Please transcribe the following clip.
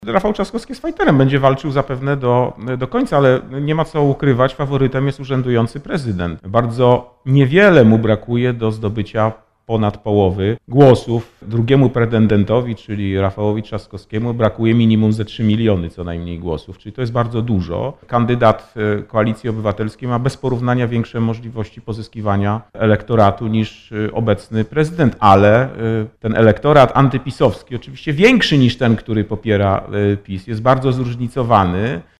Rafał Trzaskowski jest fighterem, będzie walczył zapewne do końca, ale nie ma co ukrywać, faworytem jest urzędujący prezydent. Bardzo niewiele mu brakuje do zdobycia ponad połowy głosów. Drugiemu pretendentowi, czyli Rafałowi Trzaskowskiemu, brakuje minimum ze 3 miliony co najmniej głosów, czyli to jest bardzo dużo. Kandydat Koalicji Obywatelskiej ma bez porównania większe możliwości pozyskiwania elektoratu niż obecny prezydent, ale ten elektorat antypisowski, oczywiście większy niż ten, który popiera PiS, jest bardzo zróżnicowany.